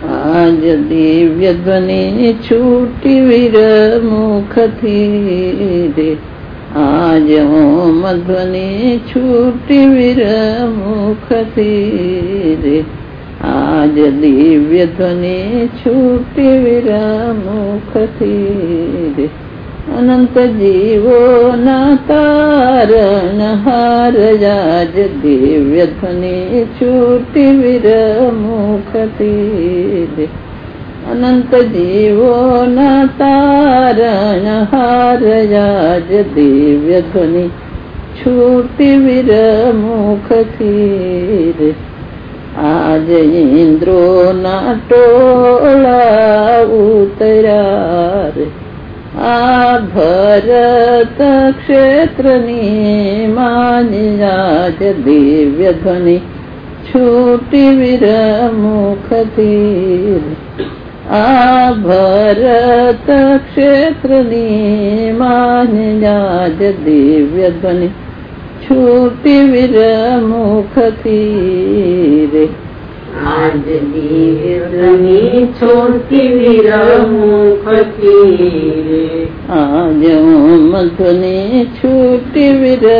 આજ દિવ્ય ધ્વનિ છૂટી વિરમુખથી રે, આજ ઓમ ધ્વનિ છૂટી વિરમુખથી રે, આજ દિવ્ય ધ્વનિ છૂટી વિરમુખથી રે. અનંત જીવોના તારણહાર આજ દિવ્ય ધ્વનિ છૂટી વિરમુખથી રે, અનંત જીવોના તારણહાર આજ દિવ્ય ધ્વનિ છૂટી વિરમુખથી રે. આજ ઇન્દ્રોના ટોળા ઉતર્યા રે, આ ભરત ક્ષેત્રની માની આજ દિવ્ય ધ્વનિ છૂટી વિરમુખથી રે, આ ભરત ક્ષેત્રની માની આજ દિવ્ય ધ્વનિ છૂટી વિરમુખથી રે. આજ દિવ્ય ધ્વનિ છૂટી વિરમુખથી રે, આજ ઓમ ધ્વનિ છૂટી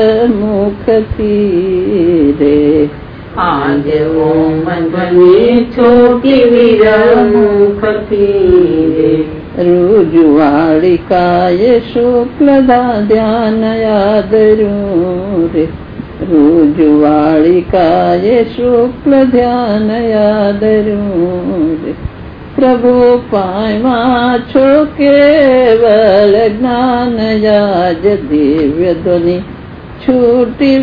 વિરમુખથી રે, આજ ઓમ ધ્વનિ છૂટી વિરમુખથી રે. રુજુવાળિકાએ શુક્લ ધ્યાન યાદર્યું રે, રુજુવાળિકાએ શુક્લ ધ્યાન યાદર્યું રે. પ્રભુ પામ્યા છો કેવલ જ્ઞાન આજ દિવ્ય ધ્વનિ છૂટી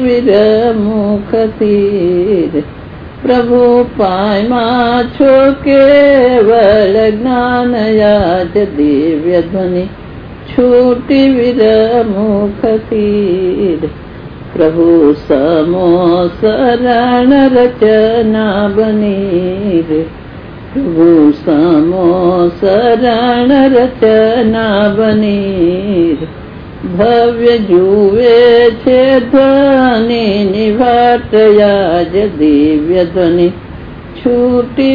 વિરમુખથી રે, પ્રભુ પામ્યા છો કેવલ જ્ઞાન આજ દિવ્ય ધ્વનિ છૂટી વિરમુખથી રે. પ્રભુ સમો શરણ રચના બની રે, પ્રભુ સમો શરણ રચના બની રે. ભવ્ય જુએ છે ધ્વનિ નિવાટ આજ દિવ્ય ધ્વનિ છૂટી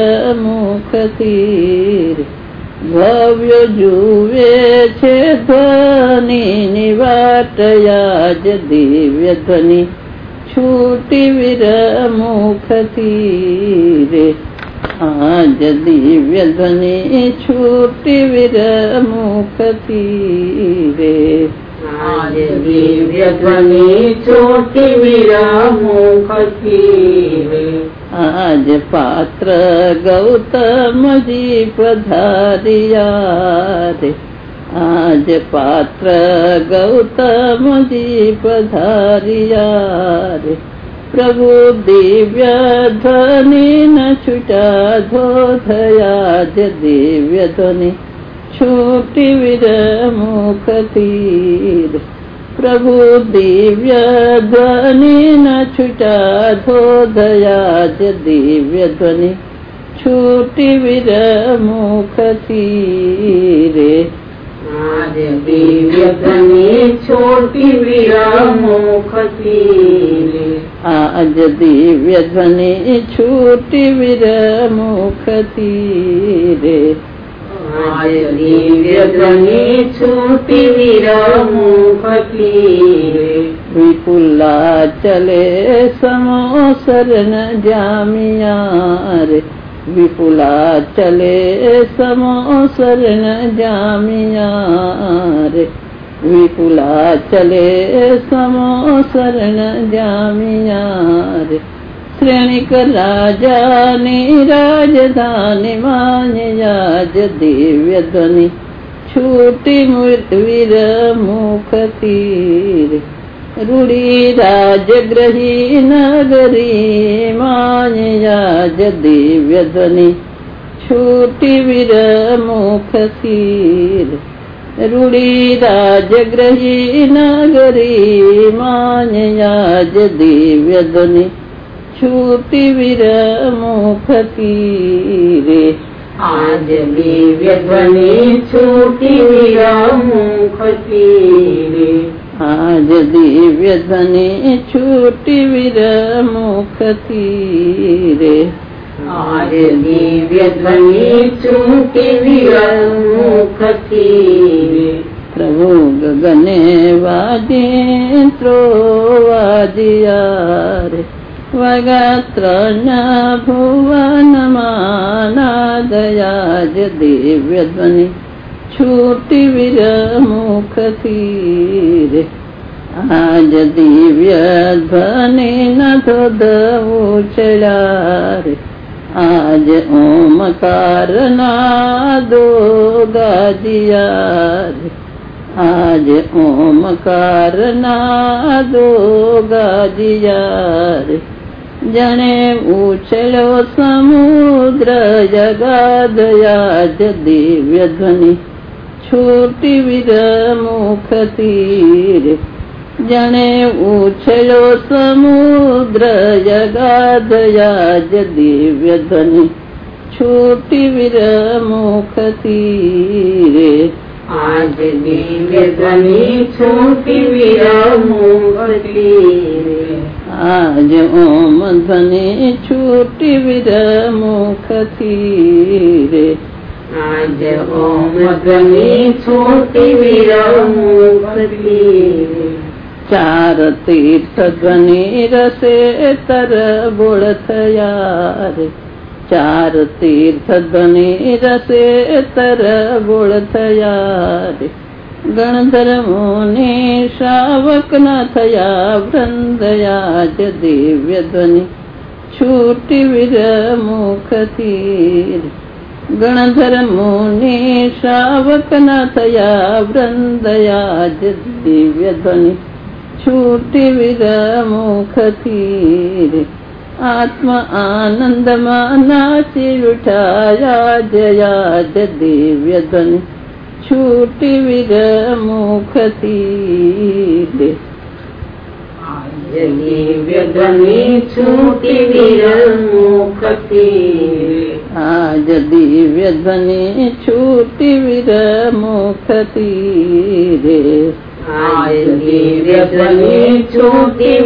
વિરમુખથી રે, ભવ્ય જુએ છે ધ્વનિ નિવાટ આજ દિવ્ય ધ્વનિ છૂટી વિરમુખથી રે. આજ દિવ્ય ધ્વનિ છૂટી વિરમુખથી રે, આજ દિવ્ય ધ્વનિ છૂટી વિરમુખથી રે. આજ પાત્ર ગૌતમજી પધાર્યા રે, આજ પાત્ર ગૌતમજી પધાર્યા રે. પ્રભુ દિવ્ય ધ્વનિ ન છૂટા ધોધયા જ દિવ્ય ધ્વનિ છૂટી વિરમુખથી રે. પ્રભુ દિવ્ય ધ્વનિ ન છૂટા ધોધયા જ દિવ્ય ધ્વનિ છૂટી વિરમુખથી રે. આજ દિવ્ય ધ્વનિ છૂટી વિરમુખથી રે, આજ દિવ્ય ધ્વનિ છૂટી વિરમુખથી રે. આજ દિવ્ય ધ્વનિ છૂટી વિરમુખથી રે. વિપુલા ચલે સમોસર ન જામિયા રે, વિપુલા ચલે સમોસર ન જામિયા રે, વિપુલા ચલે સમોસર ન જામિયા રે. શ્રેણિક રાજાની રાજધાની માન્યા જ દિવ્ય ધ્વનિ છૂટી વિરમુખથી રે. રૂડી રાજગ્રહી નગરી માન્યા જ દિવ્ય ધ્વનિ છૂટી વિરમુખથી રે. રૂડી રાજગ્રહી નગરી માન્યા જ દિવ્ય ધ્વનિ છૂટી વિરમુખથી રે. આજ દિવ્ય ધ્વનિ છૂટી વિરમુખથી રે. આજ દિવ્ય ધ્વનિ છૂટી વિરમુખથી રે. આજ દિવ્ય ધ્વનિ છૂટી વિરમુખથી પ્રભુ ગગને વાજિત્રો વાજિયા રે વગાત્રણ ભુવનમાં નાદયા જ દિવ્ય ધ્વનિ છૂટી વિરમુખથી રે આજ દિવ્ય ધ્વનિ ન ધોધવું ચડ્યા રે આજ ઓમકાર નાદો ગાજિયા રે આજ ઓમકાર નાદો ગાજિયા રે જણે ઉછળ્યો સમુદ્ર જગાદયા જ દિવ્ય ધ્વનિ છૂટી વિરમુખથી રે જણે ઉછળ્યો સમુદ્ર જગાદયા જ દિવ્ય ધ્વનિ છૂટી વિરમુખથી રે આજ દિવ્ય ધ્વનિ છૂટી વિરમુખથી આજ ઓમ ધ્વનિ છૂટી વિરમુખથી રે આજ ઓમ ધ્વનિ છૂટી વિરમુખથી ચાર તીર્થ ધ્વનિ રસે તરબોળ થયા રે ચાર તીર્થ ધ્વનિ રસે તરબોળ થયા રે ગણધર્મોને શ્રાવક ન થયા વૃંદયા જ દિવ્ય ધ્વનિ છૂટી વિરમુખથી રે ગણધર્મોને શ્રાવક ન થયા વૃંદયા જ દિવ્ય ધ્વનિ છૂટી વિરમુખથી રે આત્મ આનંદમાં નાચી ઉઠાયા જયા જ દિવ્ય ધ્વનિ છૂટી વિરમુખથી રે આજ દિવ્ય ધ્વનિ છૂટી વિરમુખથી આજ દિવ્ય ધ્વનિ છૂટી વિરમુખથી રે આજ દિવ્ય ધ્વનિ છૂટી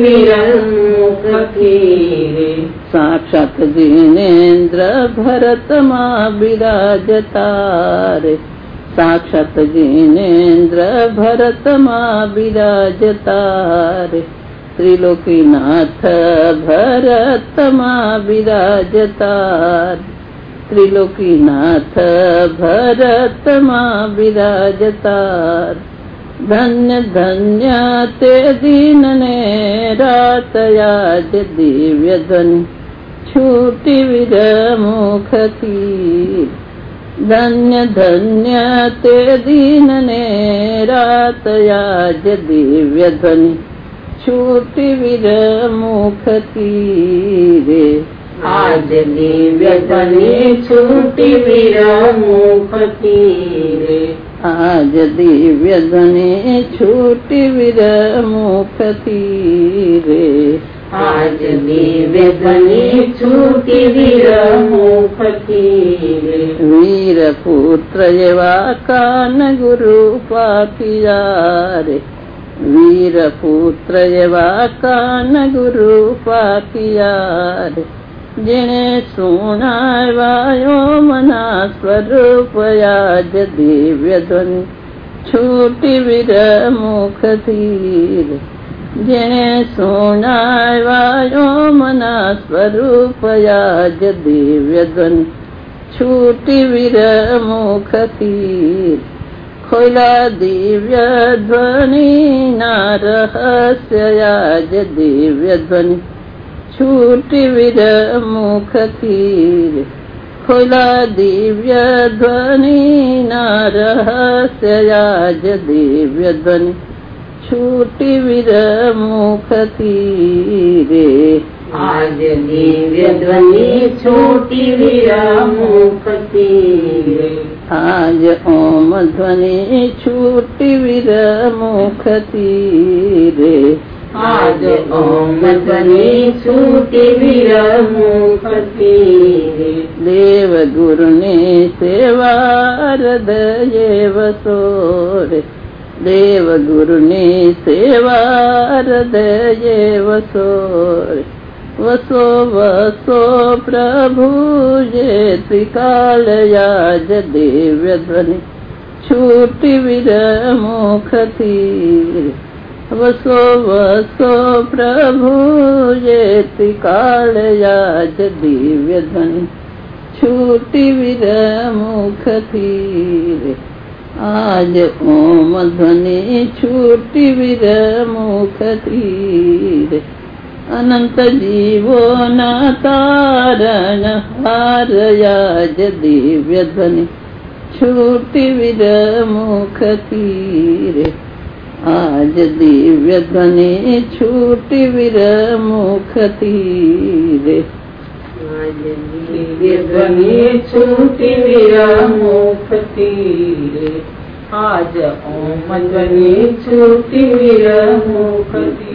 વિરમુખથી સાક્ષાત જીનેન્દ્ર ભરતમાં બિરાજતા રે સાક્ષાત જીનેન્દ્ર ભરતમાં બિરાજતા રે ત્રિલોકીનાથ ભરતમાં બિરાજતા ત્રિલોકીનાથ ભરતમાં બિરાજતા ધન્ય ધન્ય તે દીનને રાતયા જ દિવ્ય ધ્વનિ છૂટી વિરમુખથી ધન્ય ધન્ય તે દીનને રાતયા જ દિવ્ય ધ્વનિ છૂટી વિરમુખથી રે આજ દિવ્ય ધ્વનિ છૂટી વિરમુખથી આજ દિવ્ય ધ્વનિ છૂટી વિરમુખથી રે આજ દિવ્ય ધ્વનિ છૂટી વિરમુખથી વીર પુત્ર એવા કાન ગુરુ પાપિયા રે વીર પુત્ર એવા કાન ગુરુ પાપિયા રે જેણે સુણાવાયો મના સ્વરૂપયા જ દિવ્ય ધ્વનિ છૂટી વિરમુખથી રે જેણે સુણાવાયો મના સ્વરૂપયા જ દિવ્ય ધ્વનિ છૂટી વિરમુખથી ખોલા દિવ્ય ધ્વનિ ના રહસ્યા જ દિવ્ય ધ્વનિ છૂટી વિરમુખથી ખોલા દિવ્ય ધ્વનિ ના રહસ્યા જ દિવ્ય ધ્વનિ છૂટી વિરમુખથી રે આજ દિવ્ય ધ્વનિ છૂટી વિરમુખથી આજ ઓમ ધ્વનિ છૂટી વિરમુખથી રે આજ ઓમ ધ્વનિ છૂટી વિરમુખથી દેવ ગુરુની સેવા હૃદયે વસો રે દેવ ગુરુની સેવા હૃદયે વસો રે वसो वसो प्रभु ये त्रिकाल याज दिव्य ध्वनि छूटी विरमुख थी। वसो वसो प्रभु ये त्रिकाल याज दिव्य ध्वनि छूटी विरमुख थी। आज ओम ध्वनि छूटी विरमुख थी। अनंत जीवो न तारण हार याज दिव्य ध्वनि छूटी विरमुख थी। आज दिव्य ध्वनि छूटी विरमुख थी। आज दिव्य ध्वनि छूटी विरमुख थी। आज ओम ध्वनि छूटी विरमुख थी।